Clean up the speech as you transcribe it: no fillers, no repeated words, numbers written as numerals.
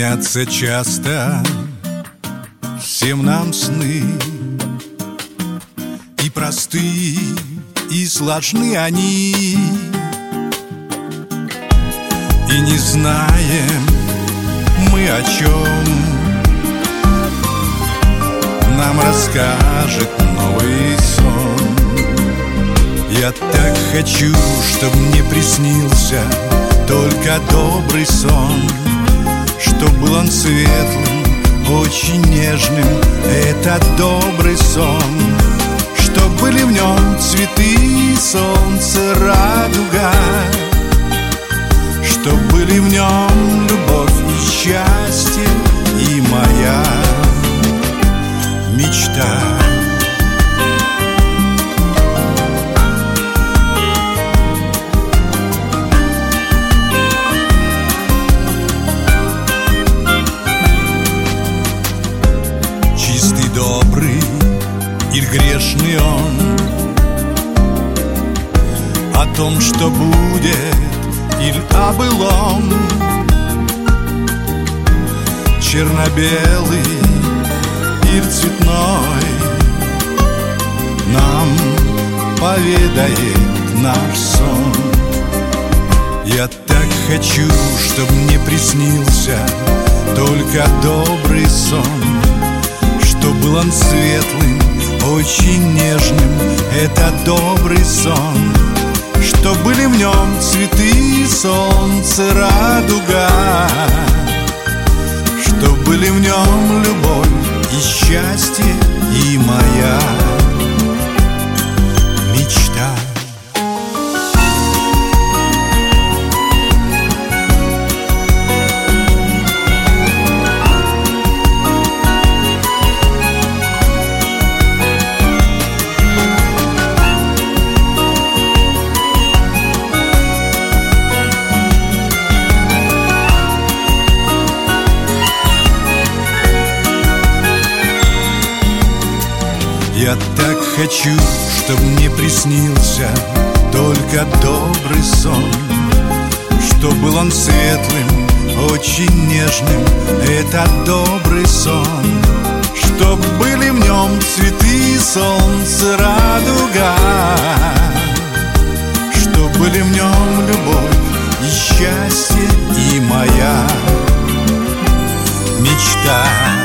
Снятся часто всем нам сны, и просты, и сложны они, и не знаем мы, о чем нам расскажет новый сон. Я так хочу, чтоб мне приснился только добрый сон, чтоб был он светлым, очень нежным, это добрый сон. Чтоб были в нем цветы, солнце, радуга, чтоб были в нем любовь и счастье, и моя мечта. Чистый, добрый или грешный он, о том, что будет, или о былом, черно-белый или цветной, нам поведает наш сон. Я так хочу, чтоб мне приснился только добрый сон, чтоб был он светлым, очень нежным, это добрый сон. Чтоб были в нем цветы, солнце, радуга, чтоб были в нем любовь и счастье, и моя мечта. Я так хочу, чтоб мне приснился только добрый сон, чтоб был он светлым, очень нежным, это добрый сон. Чтоб были в нем цветы, солнце, радуга, чтоб были в нем любовь и счастье, и моя мечта.